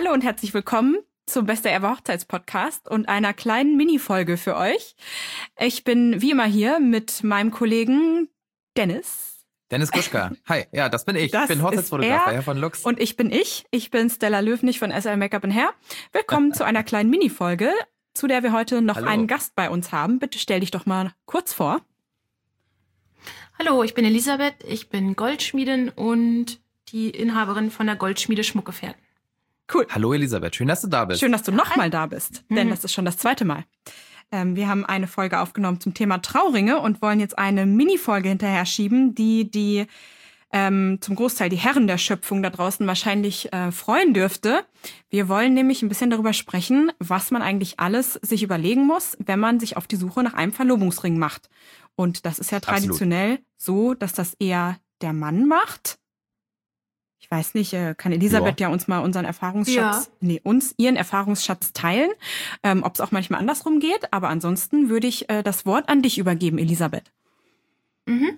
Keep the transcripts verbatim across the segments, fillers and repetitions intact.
Hallo und herzlich willkommen zum Beste Ever Hochzeitspodcast und einer kleinen Mini-Folge für euch. Ich bin wie immer hier mit meinem Kollegen Dennis. Dennis Kuschka. Hi, ja, das bin ich. Das ich bin Hochzeitsfotograf bei Herr von Lux. Und ich bin ich. Ich bin Stella Löwnig von S L Make-up and Hair. Willkommen zu einer kleinen Mini-Folge, zu der wir heute noch Hallo. einen Gast bei uns haben. Bitte stell dich doch mal kurz vor. Hallo, ich bin Elisabeth. Ich bin Goldschmiedin und die Inhaberin von der Goldschmiede Schmuckgefährten. Cool. Hallo Elisabeth, schön, dass du da bist. Schön, dass du nochmal da bist, denn Mhm. das ist schon das zweite Mal. Ähm, wir haben eine Folge aufgenommen zum Thema Trauringe und wollen jetzt eine Mini-Folge hinterher schieben, die die ähm, zum Großteil die Herren der Schöpfung da draußen wahrscheinlich äh, freuen dürfte. Wir wollen nämlich ein bisschen darüber sprechen, was man eigentlich alles sich überlegen muss, wenn man sich auf die Suche nach einem Verlobungsring macht. Und das ist ja traditionell Absolut. so, dass das eher der Mann macht. Ich weiß nicht, kann Elisabeth ja, ja uns mal unseren Erfahrungsschatz, ja. nee, uns ihren Erfahrungsschatz teilen, ähm, ob es auch manchmal andersrum geht. Aber ansonsten würde ich äh, das Wort an dich übergeben, Elisabeth. Mhm.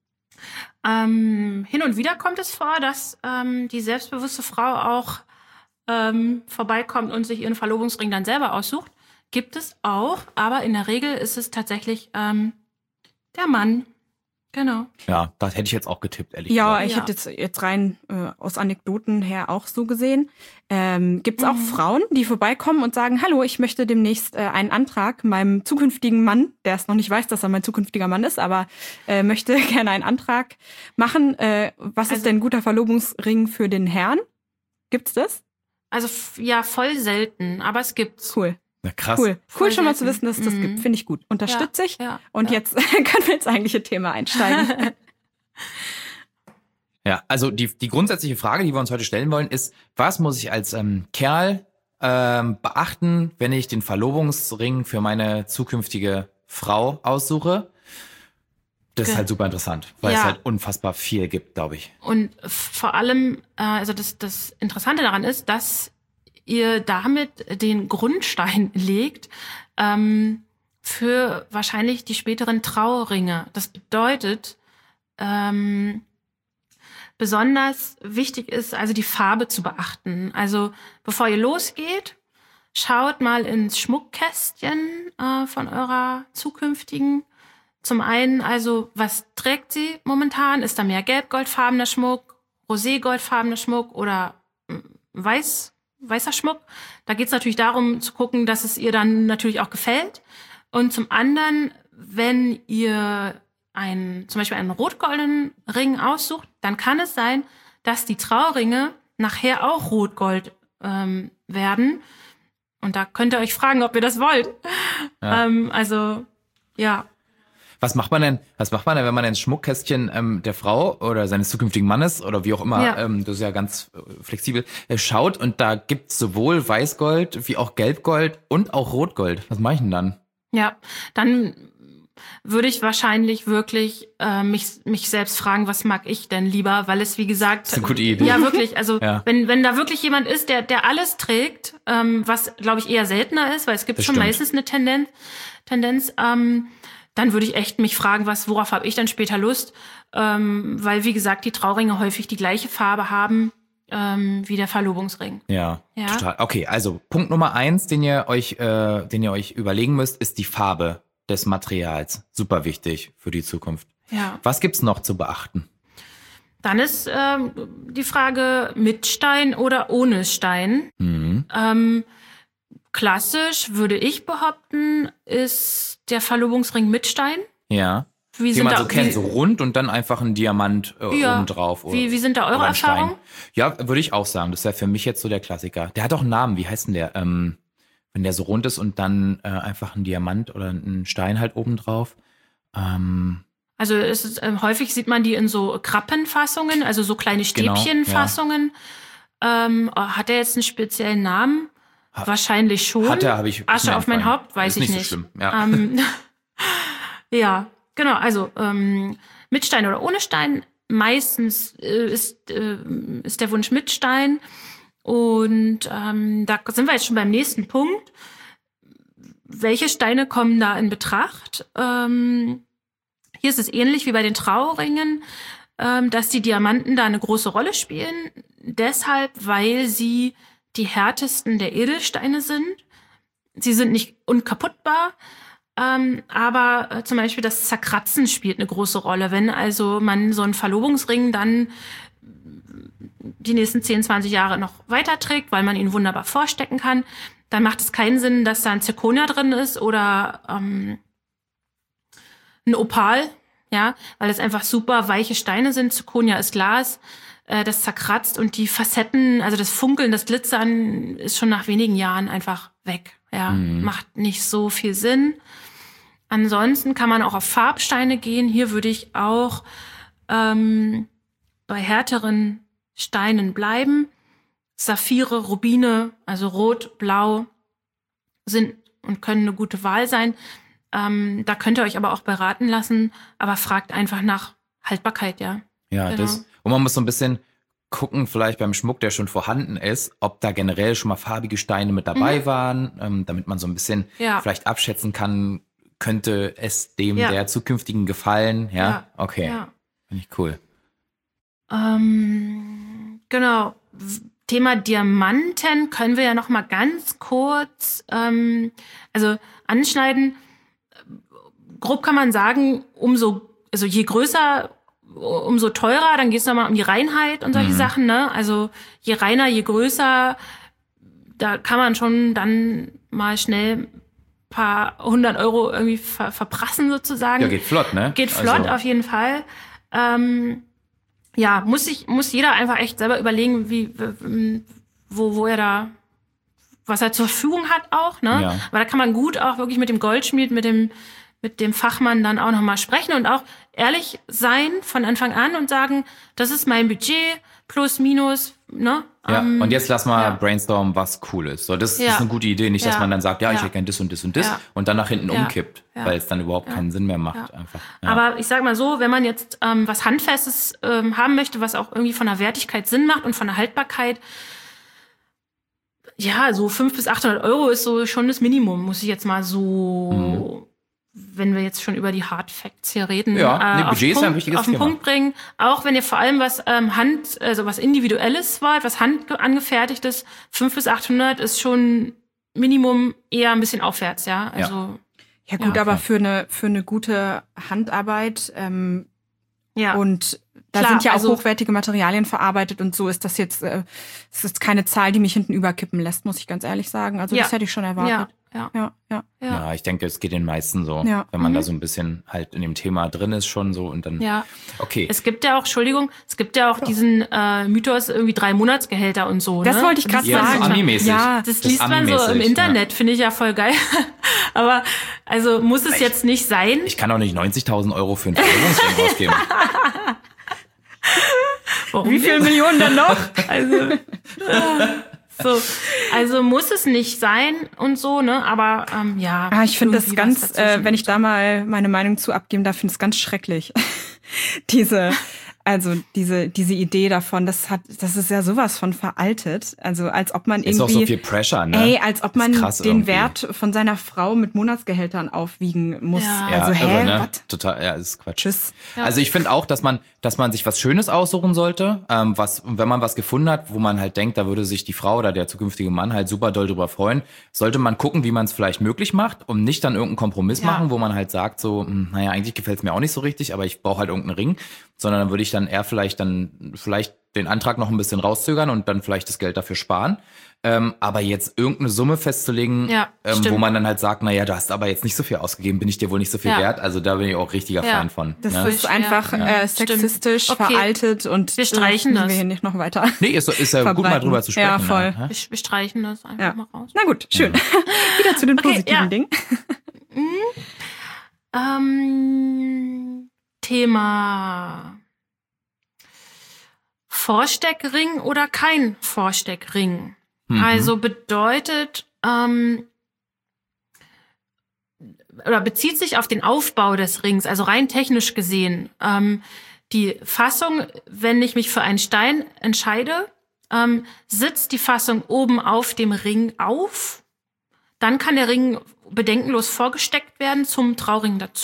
Ähm, hin und wieder kommt es vor, dass ähm, die selbstbewusste Frau auch ähm, vorbeikommt und sich ihren Verlobungsring dann selber aussucht. Gibt es auch, aber in der Regel ist es tatsächlich ähm, der Mann. Genau. Ja, das hätte ich jetzt auch getippt, ehrlich ja, gesagt. Ich ja, ich hätte jetzt, jetzt rein äh, aus Anekdoten her auch so gesehen. Ähm, Gibt es mhm. auch Frauen, die vorbeikommen und sagen, hallo, ich möchte demnächst äh, einen Antrag meinem zukünftigen Mann, der es noch nicht weiß, dass er mein zukünftiger Mann ist, aber äh, möchte gerne einen Antrag machen. Äh, was also, ist denn ein guter Verlobungsring für den Herrn? Gibt's das? Also f- ja, voll selten, aber es gibt's. Cool. Na, krass. Cool, Voll cool schon mal selten. zu wissen, dass es das mhm. gibt. Finde ich gut. Unterstütze ja, ich. Ja, und ja. jetzt können wir ins eigentliche Thema einsteigen. Ja, also die, die grundsätzliche Frage, die wir uns heute stellen wollen, ist, was muss ich als ähm, Kerl ähm, beachten, wenn ich den Verlobungsring für meine zukünftige Frau aussuche? Das ist halt super interessant, weil ja. es halt unfassbar viel gibt, glaube ich. Und vor allem, äh, also das, das Interessante daran ist, dass ihr damit den Grundstein legt ähm, für wahrscheinlich die späteren Trauringe. Das bedeutet, ähm, besonders wichtig ist, also die Farbe zu beachten. Also bevor ihr losgeht, schaut mal ins Schmuckkästchen äh, von eurer zukünftigen. Zum einen, also was trägt sie momentan? Ist da mehr gelb-goldfarbener Schmuck, roségoldfarbener Schmuck oder weiß weißer Schmuck. Da geht es natürlich darum zu gucken, dass es ihr dann natürlich auch gefällt. Und zum anderen, wenn ihr einen, zum Beispiel einen rot-goldenen Ring aussucht, dann kann es sein, dass die Trauringe nachher auch rot-gold ähm, werden. Und da könnt ihr euch fragen, ob ihr das wollt. Ja. Ähm, also, ja. Was macht man denn, was macht man denn, wenn man ins Schmuckkästchen ähm, der Frau oder seines zukünftigen Mannes oder wie auch immer, ja. ähm, das ist ja ganz äh, flexibel, äh, schaut und da gibt's sowohl Weißgold wie auch Gelbgold und auch Rotgold. Was mache ich denn dann? Ja, dann würde ich wahrscheinlich wirklich äh, mich mich selbst fragen, was mag ich denn lieber, weil es wie gesagt, das ist eine gute Idee. Ja, wirklich, also ja. wenn wenn da wirklich jemand ist, der der alles trägt, ähm, was glaube ich eher seltener ist, weil es gibt das schon stimmt. meistens eine Tendenz, Tendenz, ähm, dann würde ich echt mich fragen, was worauf habe ich dann später Lust, ähm, weil wie gesagt die Trauringe häufig die gleiche Farbe haben ähm, wie der Verlobungsring. Ja, ja, total. Okay, also Punkt Nummer eins, den ihr euch, äh, den ihr euch überlegen müsst, ist die Farbe des Materials. Super wichtig für die Zukunft. Ja. Was gibt's noch zu beachten? Dann ist ähm, die Frage mit Stein oder ohne Stein. Mhm. Ähm, klassisch würde ich behaupten, ist der Verlobungsring mit Stein. Ja. Wie, Wie sind man da, so kennt, wie, so rund und dann einfach ein Diamant äh, Ja. oben drauf. Wie, wie sind da eure Erfahrungen? Ja, würde ich auch sagen. Das wäre für mich jetzt so der Klassiker. Der hat auch einen Namen. Wie heißt denn der? Ähm, wenn der so rund ist und dann äh, einfach ein Diamant oder ein Stein halt oben drauf. Ähm, also es ist, äh, häufig sieht man die in so Krappenfassungen, also so kleine Stäbchenfassungen. Genau, ja. ähm, hat der jetzt einen speziellen Namen? Ha- Wahrscheinlich schon. Hat er, habe ich. Asche auf mein Haupt, weiß ist ich nicht. nicht. So schlimm. Ja. Ähm, ja, genau. Also ähm, mit Stein oder ohne Stein. Meistens äh, ist, äh, ist der Wunsch mit Stein. Und ähm, da sind wir jetzt schon beim nächsten Punkt. Welche Steine kommen da in Betracht? Ähm, hier ist es ähnlich wie bei den Trauringen, ähm, dass die Diamanten da eine große Rolle spielen. Deshalb, weil sie die härtesten der Edelsteine sind. Sie sind nicht unkaputtbar, ähm, aber äh, zum Beispiel das Zerkratzen spielt eine große Rolle. Wenn also man so einen Verlobungsring dann die nächsten zehn, zwanzig Jahre noch weiterträgt, weil man ihn wunderbar vorstecken kann, dann macht es keinen Sinn, dass da ein Zirkonia drin ist oder ähm, ein Opal, ja, weil es einfach super weiche Steine sind. Zirkonia ist Glas, äh, das zerkratzt und die Facetten, also das Funkeln, das Glitzern ist schon nach wenigen Jahren einfach weg. Ja, mhm. Macht nicht so viel Sinn. Ansonsten kann man auch auf Farbsteine gehen. Hier würde ich auch ähm, bei härteren Steinen bleiben. Saphire, Rubine, also Rot, Blau sind und können eine gute Wahl sein. Ähm, da könnt ihr euch aber auch beraten lassen, aber fragt einfach nach Haltbarkeit, ja. Ja, genau. Das. Und man muss so ein bisschen gucken, vielleicht beim Schmuck, der schon vorhanden ist, ob da generell schon mal farbige Steine mit dabei mhm. waren, ähm, damit man so ein bisschen ja. vielleicht abschätzen kann, könnte es dem ja. der zukünftigen gefallen. Ja, ja. Okay. Ja. Finde ich cool. Ähm, genau. Thema Diamanten können wir ja noch mal ganz kurz ähm, also anschneiden. Grob kann man sagen, umso, also je größer, umso teurer, dann geht es nochmal um die Reinheit und solche mhm. Sachen, ne? Also je reiner, je größer, da kann man schon dann mal schnell ein paar hundert Euro irgendwie ver- verprassen sozusagen. Ja, geht flott, ne? Geht flott, also. Auf jeden Fall. Ähm, ja, muss sich, muss jeder einfach echt selber überlegen, wie, wo, wo er da, was er zur Verfügung hat auch, ne? Ja. Aber da kann man gut auch wirklich mit dem Goldschmied, mit dem mit dem Fachmann dann auch nochmal sprechen und auch ehrlich sein von Anfang an und sagen, das ist mein Budget, plus, minus, ne? Ja, ähm, und jetzt lass mal ja. brainstormen, was cool ist. So, das, ja. das ist eine gute Idee, nicht, dass ja. man dann sagt, ja, ich ja. hätte gern das und das und das ja. und dann nach hinten ja. umkippt, ja. weil es dann überhaupt ja. keinen Sinn mehr macht. Ja. Einfach. Ja. Aber ich sag mal so, wenn man jetzt ähm, was Handfestes ähm, haben möchte, was auch irgendwie von der Wertigkeit Sinn macht und von der Haltbarkeit, ja, so fünfhundert bis achthundert Euro ist so schon das Minimum, muss ich jetzt mal so, mhm. wenn wir jetzt schon über die Hard Facts hier reden, ja, nee, äh, Budget ist ja ein wichtiges auf den Thema. Punkt bringen. Auch wenn ihr vor allem was ähm, Hand, also was Individuelles wollt, was handangefertigtes, fünfhundert bis achthundert ist schon Minimum, eher ein bisschen aufwärts, ja. Also ja, gut, ja. aber für eine für eine gute Handarbeit ähm, ja. und da Klar, sind ja auch also, hochwertige Materialien verarbeitet und so ist das jetzt, äh, es ist keine Zahl, die mich hinten überkippen lässt, muss ich ganz ehrlich sagen. Also ja. das hätte ich schon erwartet. Ja, ja, ja. ja. Ja, ich denke, es geht den meisten so, ja. wenn man mhm. da so ein bisschen halt in dem Thema drin ist schon so und dann, ja. okay. Es gibt ja auch, Entschuldigung, es gibt ja auch ja. diesen äh, Mythos, irgendwie drei Monatsgehälter und so. Das ne? wollte ich gerade ja, sagen. Das ist Ami-mäßig. Ja, das, das liest man so im Internet, ja. finde ich ja voll geil. Aber also muss es ich, jetzt nicht sein. Ich kann doch nicht neunzigtausend Euro für einen Verlobungsring ausgeben. Warum Wie viele Millionen denn noch? Also, so, also muss es nicht sein und so, ne? Aber ähm, ja. Ah, ich finde das ganz, äh, wenn ich da mal meine Meinung zu abgeben darf, finde ich es ganz schrecklich. Diese, also diese diese Idee davon, das hat, das ist ja sowas von veraltet. Also als ob man irgendwie. Ist auch so viel Pressure, ne? Ey, als ob man den irgendwie. Wert von seiner Frau mit Monatsgehältern aufwiegen muss. Ja. Also ja, hä, irre, ne? was? Total, ja, ist Quatsch. Tschüss. Ja. Also ich finde auch, dass man, dass man sich was Schönes aussuchen sollte, ähm, was, wenn man was gefunden hat, wo man halt denkt, da würde sich die Frau oder der zukünftige Mann halt super doll drüber freuen, sollte man gucken, wie man es vielleicht möglich macht und nicht dann irgendeinen Kompromiss Ja. machen, wo man halt sagt so, mh, naja, eigentlich gefällt es mir auch nicht so richtig, aber ich brauche halt irgendeinen Ring, sondern dann würde ich dann eher vielleicht dann vielleicht den Antrag noch ein bisschen rauszögern und dann vielleicht das Geld dafür sparen. Ähm, aber jetzt irgendeine Summe festzulegen, Ja, ähm, wo man dann halt sagt, naja, du hast aber jetzt nicht so viel ausgegeben, bin ich dir wohl nicht so viel Ja. wert. Also da bin ich auch richtiger Ja. Fan von. Das ne? ist einfach Ja. äh, sexistisch, Stimmt. Okay. veraltet und Wir streichen äh, das. wir hier nicht noch weiter. Nee, ist, ist ja gut mal verbreiten. drüber zu sprechen. Ja, voll. Ne? Wir, wir streichen das einfach Ja. mal raus. Na gut, schön. Wieder zu den Okay, positiven ja. Dingen. Ähm, Thema Vorsteckring oder kein Vorsteckring. Mhm. Also bedeutet, ähm, oder bezieht sich auf den Aufbau des Rings, also rein technisch gesehen. Ähm, die Fassung, wenn ich mich für einen Stein entscheide, ähm, sitzt die Fassung oben auf dem Ring auf. Dann kann der Ring bedenkenlos vorgesteckt werden zum Trauring dazu.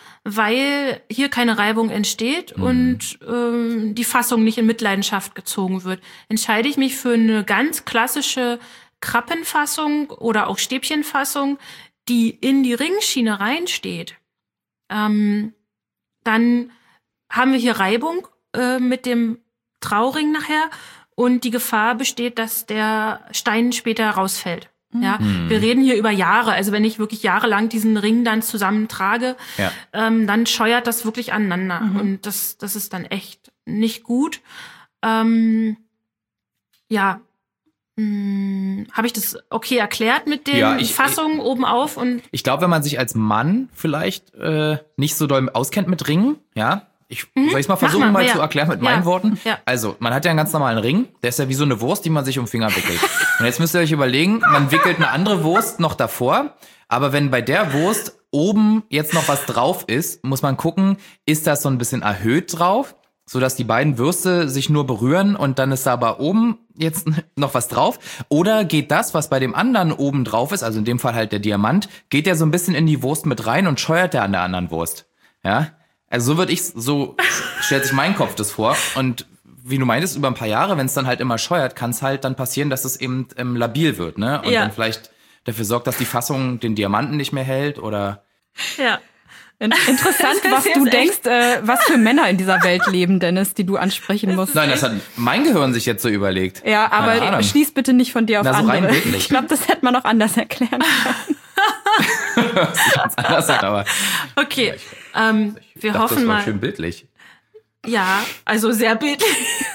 weil hier keine Reibung entsteht mhm. und ähm, die Fassung nicht in Mitleidenschaft gezogen wird. Entscheide ich mich für eine ganz klassische Krappenfassung oder auch Stäbchenfassung, die in die Ringschiene reinsteht, ähm, dann haben wir hier Reibung äh, mit dem Trauring nachher und die Gefahr besteht, dass der Stein später rausfällt. Ja, mhm. wir reden hier über Jahre. Also wenn ich wirklich jahrelang diesen Ring dann zusammentrage, ja. ähm, dann scheuert das wirklich aneinander. Mhm. Und das, das ist dann echt nicht gut. Ähm, ja, hm, habe ich das okay erklärt mit den ja, ich, Fassungen ich, oben auf? Und ich glaube, wenn man sich als Mann vielleicht äh, nicht so doll auskennt mit Ringen, ja, ich mhm. soll ich es mal versuchen, mal, mal ja. zu erklären mit ja. meinen Worten? Ja. Also, man hat ja einen ganz normalen Ring, der ist ja wie so eine Wurst, die man sich um den Finger wickelt. Und jetzt müsst ihr euch überlegen, man wickelt eine andere Wurst noch davor, aber wenn bei der Wurst oben jetzt noch was drauf ist, muss man gucken, ist das so ein bisschen erhöht drauf, sodass die beiden Würste sich nur berühren und dann ist da aber oben jetzt noch was drauf? Oder geht das, was bei dem anderen oben drauf ist, also in dem Fall halt der Diamant, geht der so ein bisschen in die Wurst mit rein und scheuert der an der anderen Wurst? Ja? Also so würde ich, so stellt sich mein Kopf das vor. Und wie du meintest, über ein paar Jahre, wenn es dann halt immer scheuert, kann es halt dann passieren, dass es eben ähm, labil wird, ne? Und ja. dann vielleicht dafür sorgt, dass die Fassung den Diamanten nicht mehr hält oder... Ja. Interessant, was du denkst, äh, was für Männer in dieser Welt leben, Dennis, die du ansprechen musst. Nein, das hat mein Gehirn sich jetzt so überlegt. Ja, aber schließ bitte nicht von dir auf Na, so andere. Rein ich glaube, das hätte man auch anders erklären können. Das ist ganz anders, aber okay, ähm, ich wir dachte, hoffen das war mal. Schön bildlich. Ja, also sehr bildlich.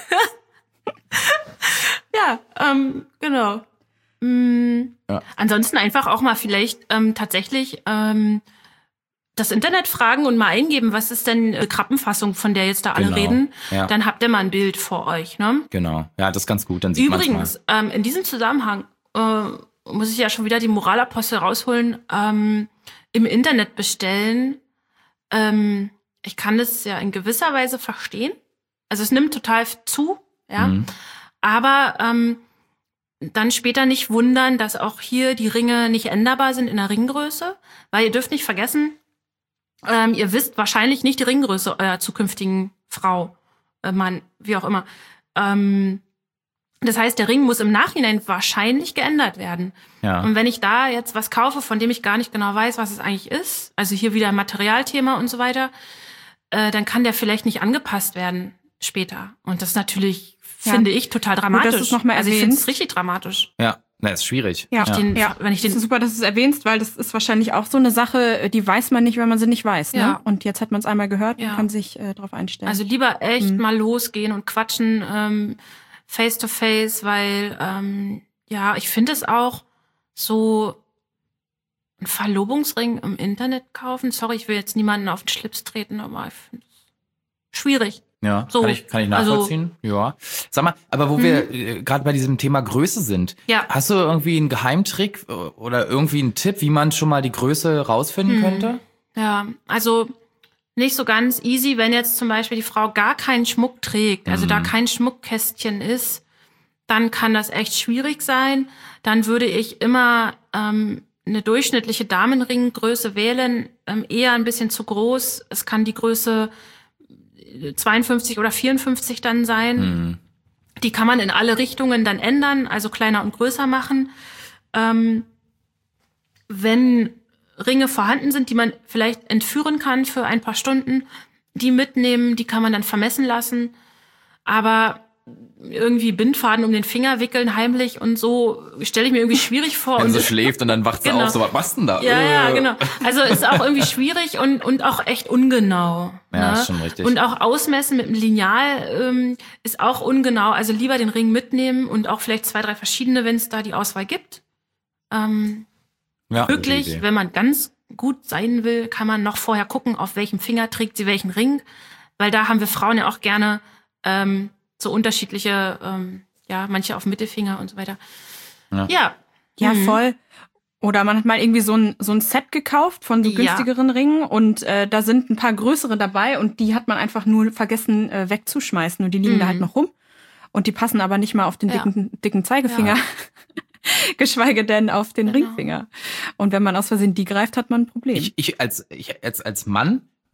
ja, ähm, genau. Mhm. Ja. Ansonsten einfach auch mal vielleicht ähm, tatsächlich ähm, das Internet fragen und mal eingeben, was ist denn äh, Krappenfassung, von der jetzt da alle genau. reden. Ja. Dann habt ihr mal ein Bild vor euch, ne? Genau, ja, das ist ganz gut. Dann sieht Übrigens, ähm, in diesem Zusammenhang äh, muss ich ja schon wieder die Moralapostel rausholen, ähm, im Internet bestellen. Ähm, ich kann das ja in gewisser Weise verstehen. Also es nimmt total zu, ja. Mhm. Aber ähm, dann später nicht wundern, dass auch hier die Ringe nicht änderbar sind in der Ringgröße. Weil ihr dürft nicht vergessen, ähm, ihr wisst wahrscheinlich nicht die Ringgröße eurer zukünftigen Frau, äh, Mann, wie auch immer. Ähm, das heißt, der Ring muss im Nachhinein wahrscheinlich geändert werden. Ja. Und wenn ich da jetzt was kaufe, von dem ich gar nicht genau weiß, was es eigentlich ist, also hier wieder ein Materialthema und so weiter, äh, dann kann der vielleicht nicht angepasst werden später. Und das ist natürlich, ja. finde ich, total dramatisch. Gut, dass noch mal also ich finde es richtig dramatisch. Ja, na, ist schwierig. Ja, ich den, ja. wenn ich den, das ist super, dass du es erwähnst, weil das ist wahrscheinlich auch so eine Sache, die weiß man nicht, wenn man sie nicht weiß. Ne? Ja. Und jetzt hat man es einmal gehört ja. und kann sich äh, darauf einstellen. Also lieber echt mhm. mal losgehen und quatschen, ähm, face to face, weil ähm, ja, ich finde es auch so ein Verlobungsring im Internet kaufen. Sorry, ich will jetzt niemanden auf den Schlips treten, aber ich finde es schwierig. Ja, so, kann ich, kann ich nachvollziehen. Also, ja. Sag mal, aber wo mhm. wir äh, gerade bei diesem Thema Größe sind, ja. hast du irgendwie einen Geheimtrick oder irgendwie einen Tipp, wie man schon mal die Größe rausfinden mhm. könnte? Ja, also nicht so ganz easy, wenn jetzt zum Beispiel die Frau gar keinen Schmuck trägt, also mhm. da kein Schmuckkästchen ist, dann kann das echt schwierig sein. Dann würde ich immer ähm, eine durchschnittliche Damenringgröße wählen, ähm, eher ein bisschen zu groß. Es kann die Größe zweiundfünfzig oder vierundfünfzig dann sein. Mhm. Die kann man in alle Richtungen dann ändern, also kleiner und größer machen. Ähm, wenn Ringe vorhanden sind, die man vielleicht entführen kann für ein paar Stunden, die mitnehmen, die kann man dann vermessen lassen. Aber irgendwie Bindfaden um den Finger wickeln, heimlich und so, stelle ich mir irgendwie schwierig vor. Wenn sie schläft und dann wacht sie genau. auf, so, was machst du denn da? Ja, ja, genau. Also ist auch irgendwie schwierig und, und auch echt ungenau. Ja, ne? Ist schon richtig. Und auch ausmessen mit einem Lineal ähm, ist auch ungenau. Also lieber den Ring mitnehmen und auch vielleicht zwei, drei verschiedene, wenn es da die Auswahl gibt. Ähm, ja, wirklich, wenn man ganz gut sein will, kann man noch vorher gucken, auf welchem Finger trägt sie welchen Ring. Weil da haben wir Frauen ja auch gerne ähm, so unterschiedliche, ähm, ja, manche auf Mittelfinger und so weiter. Ja, ja, ja mhm. voll. Oder man hat mal irgendwie so ein, so ein Set gekauft von so günstigeren ja. Ringen und äh, da sind ein paar größere dabei und die hat man einfach nur vergessen äh, wegzuschmeißen und die liegen mhm. da halt noch rum und die passen aber nicht mal auf den dicken, ja. dicken Zeigefinger, ja. geschweige denn auf den genau. Ringfinger. Und wenn man aus Versehen die greift, hat man ein Problem. Ich, ich, als, ich als, als Mann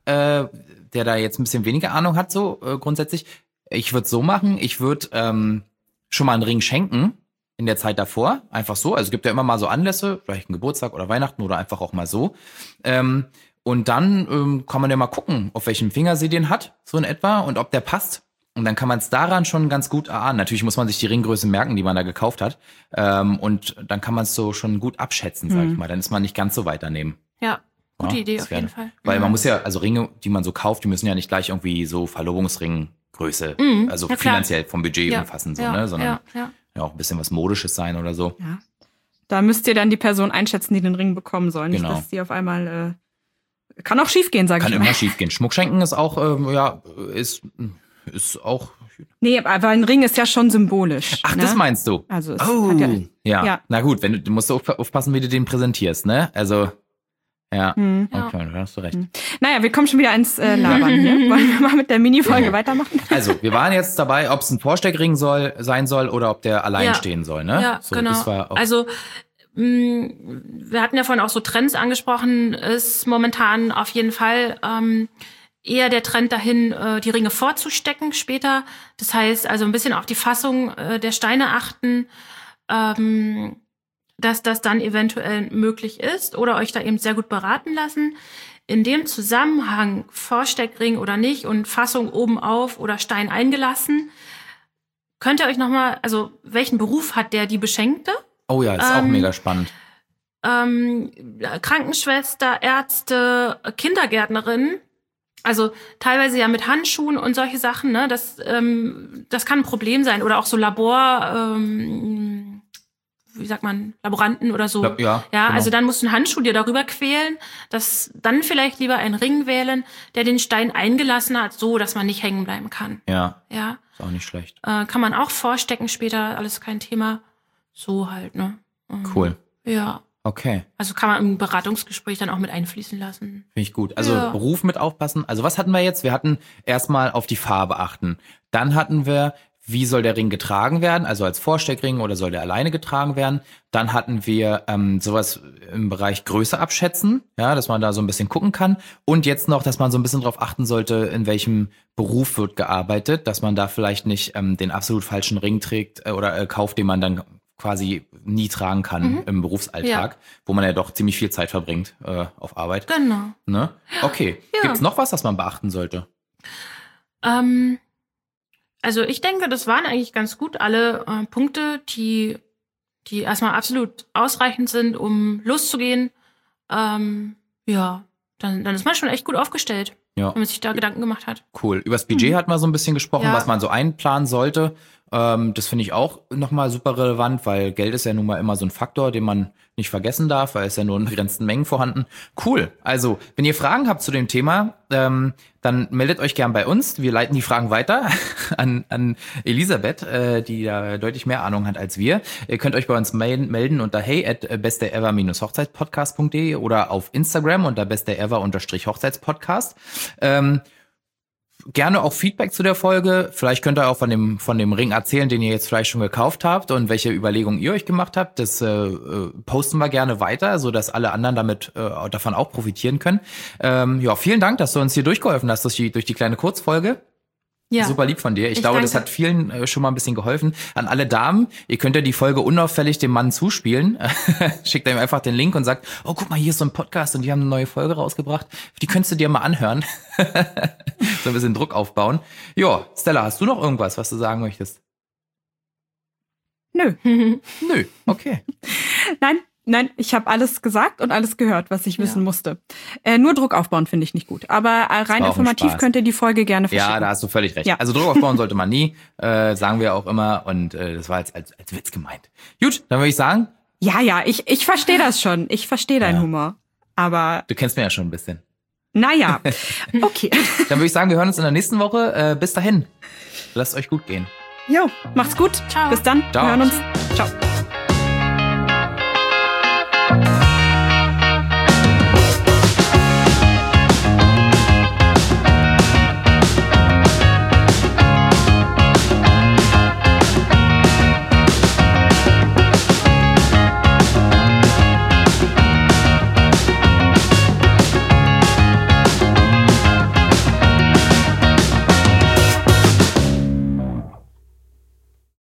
äh, der da jetzt ein bisschen weniger Ahnung hat, so äh, grundsätzlich, ich würde so machen, ich würde ähm, schon mal einen Ring schenken in der Zeit davor, einfach so. Also es gibt ja immer mal so Anlässe, vielleicht ein Geburtstag oder Weihnachten oder einfach auch mal so. Ähm, und dann ähm, kann man ja mal gucken, auf welchem Finger sie den hat, so in etwa, und ob der passt. Und dann kann man es daran schon ganz gut erahnen. Natürlich muss man sich die Ringgröße merken, die man da gekauft hat. Ähm, und dann kann man es so schon gut abschätzen, sag ich mal. Dann ist man nicht ganz so weit daneben. Ja, gute Ja, Idee das auf wäre- jeden Fall. Weil ja. man muss ja, also Ringe, die man so kauft, die müssen ja nicht gleich irgendwie so Verlobungsringgröße, Mhm, also ja, klar. finanziell vom Budget ja. umfassen, so, ja, ne? Sondern ja, ja. ja auch ein bisschen was Modisches sein oder so. Ja. Da müsst ihr dann die Person einschätzen, die den Ring bekommen soll. Nicht, Genau. dass die auf einmal äh, kann auch schief gehen, sag Kann ich mal. immer schief gehen. Schmuck schenken ist auch, ähm, ja, ist, ist auch. Nee, aber ein Ring ist ja schon symbolisch. Ach, ne? das meinst du? Also es Oh, hat ja, ja. ja. Na gut, wenn du, du musst auf, aufpassen, wie du den präsentierst, ne? Also, ja. hm. Ja. Okay, da hast du recht. Naja, wir kommen schon wieder ins äh, Labern hier. Wollen wir mal mit der Mini-Folge weitermachen? Also, wir waren jetzt dabei, ob es ein Vorsteckring soll, sein soll oder ob der allein Ja. stehen soll, ne? Ja, so, genau. Das war auch, Also mh, wir hatten ja vorhin auch so Trends angesprochen, ist momentan auf jeden Fall ähm, eher der Trend dahin, äh, die Ringe vorzustecken später. Das heißt, also ein bisschen auf die Fassung äh, der Steine achten, ähm, dass das dann eventuell möglich ist oder euch da eben sehr gut beraten lassen. In dem Zusammenhang Vorsteckring oder nicht und Fassung oben auf oder Stein eingelassen, könnt ihr euch nochmal, also welchen Beruf hat der die Beschenkte? oh ja, ist auch ähm, mega spannend. Ähm, Krankenschwester, Ärzte, Kindergärtnerin, also teilweise ja mit Handschuhen und solche Sachen, ne? Das, ähm, das kann ein Problem sein. Oder auch so Labor, ähm, wie sagt man, Laboranten oder so. Ja, ja, Ja, genau. also dann musst du einen Handschuh dir darüber quälen, dass dann vielleicht lieber einen Ring wählen, der den Stein eingelassen hat, so dass man nicht hängen bleiben kann. Ja, Ja, ist auch nicht schlecht. äh, kann man auch vorstecken später, alles kein Thema. So halt, ne? Mhm. Cool. Ja, Okay, also kann man im Beratungsgespräch dann auch mit einfließen lassen. finde ich gut. Also Ja. Beruf mit aufpassen. Also was hatten wir jetzt? Wir hatten erstmal auf die Farbe achten. Dann hatten wir, wie soll der Ring getragen werden? Also als Vorsteckring oder soll der alleine getragen werden? Dann hatten wir ähm, sowas im Bereich Größe abschätzen, ja, dass man da so ein bisschen gucken kann. Und jetzt noch, dass man so ein bisschen drauf achten sollte, in welchem Beruf wird gearbeitet, dass man da vielleicht nicht ähm, den absolut falschen Ring trägt äh, oder äh, kauft, den man dann quasi nie tragen kann Mhm. im Berufsalltag, Ja. wo man ja doch ziemlich viel Zeit verbringt äh, auf Arbeit. Genau. Ne? Okay. Ja. Gibt's noch was, das man beachten sollte? Ähm, also ich denke, das waren eigentlich ganz gut alle äh, Punkte, die, die erstmal absolut ausreichend sind, um loszugehen. Ähm, ja, dann, dann ist man schon echt gut aufgestellt, Ja. wenn man sich da Gedanken gemacht hat. Cool. Übers Budget hatten wir so ein bisschen gesprochen, Ja. was man so einplanen sollte. Ähm, das finde ich auch nochmal super relevant, weil Geld ist ja nun mal immer so ein Faktor, den man nicht vergessen darf, weil es ja nur in begrenzten Mengen vorhanden. Cool. Also, wenn ihr Fragen habt zu dem Thema, ähm, dann meldet euch gern bei uns. Wir leiten die Fragen weiter an, an Elisabeth, äh, die da deutlich mehr Ahnung hat als wir. Ihr könnt euch bei uns melden, melden unter hey at besteever-hochzeitspodcast punkt de oder auf Instagram unter besteever-hochzeitspodcast. Ähm, Gerne auch Feedback zu der Folge. Vielleicht könnt ihr auch von dem von dem Ring erzählen, den ihr jetzt vielleicht schon gekauft habt und welche Überlegungen ihr euch gemacht habt. Das äh, äh, posten wir gerne weiter, so dass alle anderen damit äh, davon auch profitieren können. Ähm, ja, vielen Dank, dass du uns hier durchgeholfen hast durch die durch die kleine Kurzfolge. Ja. Super lieb von dir. Ich, Ich glaube, das danke. hat vielen äh, schon mal ein bisschen geholfen. An alle Damen, ihr könnt ja die Folge unauffällig dem Mann zuspielen. Schickt ihm einfach den Link und sagt, oh, guck mal, hier ist so ein Podcast und die haben eine neue Folge rausgebracht. Die könntest du dir mal anhören. So ein bisschen Druck aufbauen. Ja, Stella, hast du noch irgendwas, was du sagen möchtest? Nö. Nö, okay. Nein, nein, ich habe alles gesagt und alles gehört, was ich wissen musste. Äh, nur Druck aufbauen finde ich nicht gut. Aber äh, rein war auch ein informativ Spaß. könnt ihr die Folge gerne verschicken. Ja, da hast du völlig recht. Ja. Also Druck aufbauen sollte man nie, äh, sagen wir auch immer. Und äh, das war jetzt als, als Witz gemeint. Gut, dann würde ich sagen, Ja, ja, ich, ich verstehe das schon. Ich verstehe deinen Ja. Humor. Aber du kennst mich ja schon ein bisschen. naja, okay. Dann würde ich sagen, wir hören uns in der nächsten Woche. Äh, bis dahin. Lasst euch gut gehen. Jo, macht's gut. Ciao. Bis dann. Ciao. Wir hören uns. Ciao.